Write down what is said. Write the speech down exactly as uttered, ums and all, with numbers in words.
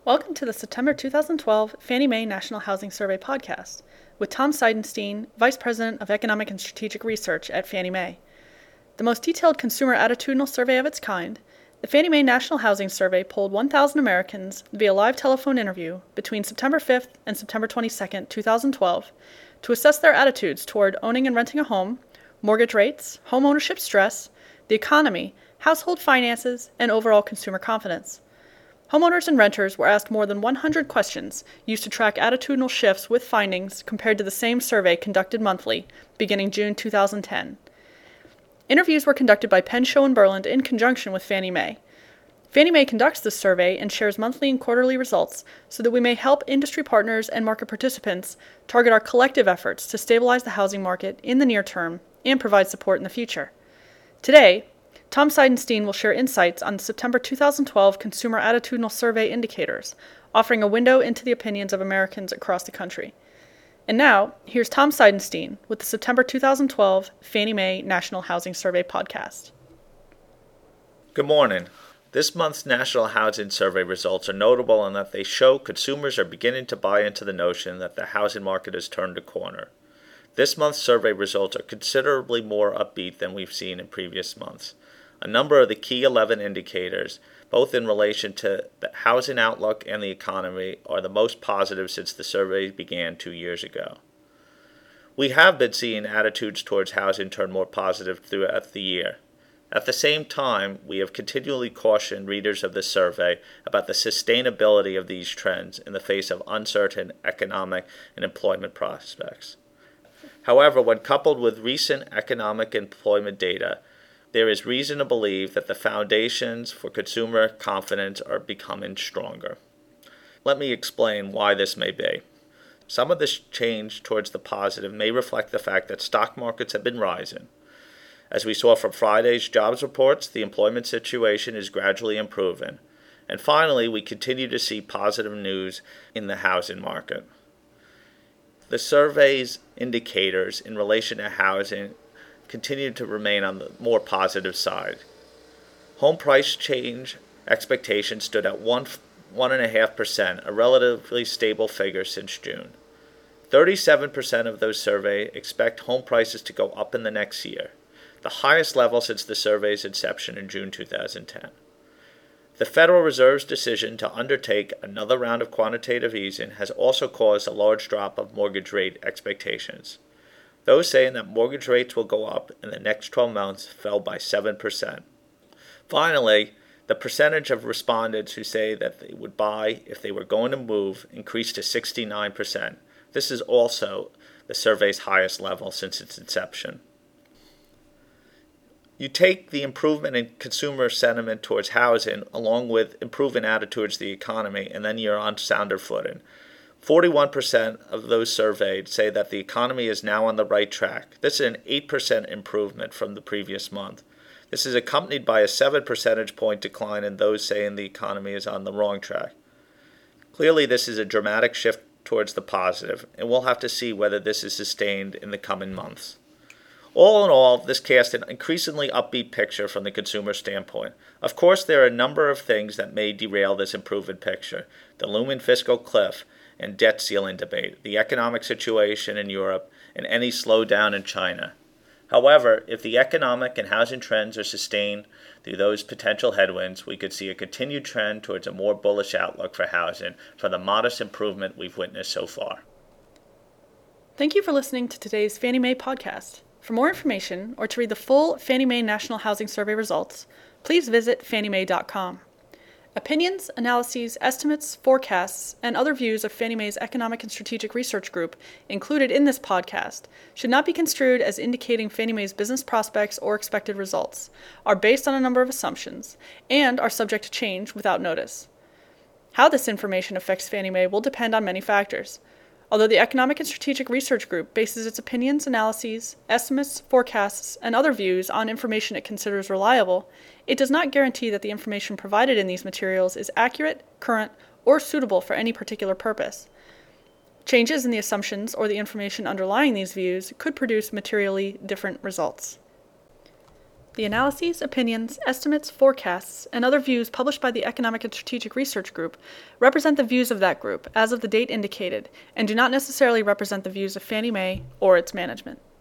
Welcome to the September two thousand twelve Fannie Mae National Housing Survey podcast with Tom Seidenstein, Vice President of Economic and Strategic Research at Fannie Mae. The most detailed consumer attitudinal survey of its kind, the Fannie Mae National Housing Survey polled one thousand Americans via live telephone interview between September fifth and September twenty-second, two thousand twelve, to assess their attitudes toward owning and renting a home, mortgage rates, home ownership stress, the economy, household finances, and overall consumer confidence. Homeowners and renters were asked more than one hundred questions used to track attitudinal shifts with findings compared to the same survey conducted monthly, beginning June two thousand ten. Interviews were conducted by Penn, Show and Burland in conjunction with Fannie Mae. Fannie Mae conducts this survey and shares monthly and quarterly results so that we may help industry partners and market participants target our collective efforts to stabilize the housing market in the near term and provide support in the future. Today, Tom Seidenstein will share insights on the September two thousand twelve Consumer Attitudinal Survey indicators, offering a window into the opinions of Americans across the country. And now, here's Tom Seidenstein with the September two thousand twelve Fannie Mae National Housing Survey podcast. Good morning. This month's National Housing Survey results are notable in that they show consumers are beginning to buy into the notion that the housing market has turned a corner. This month's survey results are considerably more upbeat than we've seen in previous months. A number of the key eleven indicators, both in relation to the housing outlook and the economy, are the most positive since the survey began two years ago. We have been seeing attitudes towards housing turn more positive throughout the year. At the same time, we have continually cautioned readers of the survey about the sustainability of these trends in the face of uncertain economic and employment prospects. However, when coupled with recent economic employment data, there is reason to believe that the foundations for consumer confidence are becoming stronger. Let me explain why this may be. Some of this change towards the positive may reflect the fact that stock markets have been rising. As we saw from Friday's jobs reports, the employment situation is gradually improving. And finally, we continue to see positive news in the housing market. The survey's indicators in relation to housing continue to remain on the more positive side. Home price change expectations stood at one one and a half percent, a relatively stable figure since June. Thirty-seven percent of those surveyed expect home prices to go up in the next year, the highest level since the survey's inception in June two thousand ten. The Federal Reserve's decision to undertake another round of quantitative easing has also caused a large drop of mortgage rate expectations. Those saying that mortgage rates will go up in the next twelve months fell by seven percent. Finally, the percentage of respondents who say that they would buy if they were going to move increased to sixty-nine percent. This is also the survey's highest level since its inception. You take the improvement in consumer sentiment towards housing along with improving attitudes to the economy, and then you're on sounder footing. forty-one percent of those surveyed say that the economy is now on the right track. This is an eight percent improvement from the previous month. This is accompanied by a seven percentage point decline in those saying the economy is on the wrong track. Clearly, this is a dramatic shift towards the positive, and we'll have to see whether this is sustained in the coming months. All in all, this casts an increasingly upbeat picture from the consumer standpoint. Of course, there are a number of things that may derail this improving picture: the looming fiscal cliff and debt ceiling debate, the economic situation in Europe, and any slowdown in China. However, if the economic and housing trends are sustained through those potential headwinds, we could see a continued trend towards a more bullish outlook for housing for the modest improvement we've witnessed so far. Thank you for listening to today's Fannie Mae podcast. For more information or to read the full Fannie Mae National Housing Survey results, please visit fannie mae dot com. Opinions, analyses, estimates, forecasts, and other views of Fannie Mae's Economic and Strategic Research Group included in this podcast should not be construed as indicating Fannie Mae's business prospects or expected results, are based on a number of assumptions, and are subject to change without notice. How this information affects Fannie Mae will depend on many factors. Although the Economic and Strategic Research Group bases its opinions, analyses, estimates, forecasts, and other views on information it considers reliable, it does not guarantee that the information provided in these materials is accurate, current, or suitable for any particular purpose. Changes in the assumptions or the information underlying these views could produce materially different results. The analyses, opinions, estimates, forecasts, and other views published by the Economic and Strategic Research Group represent the views of that group as of the date indicated and do not necessarily represent the views of Fannie Mae or its management.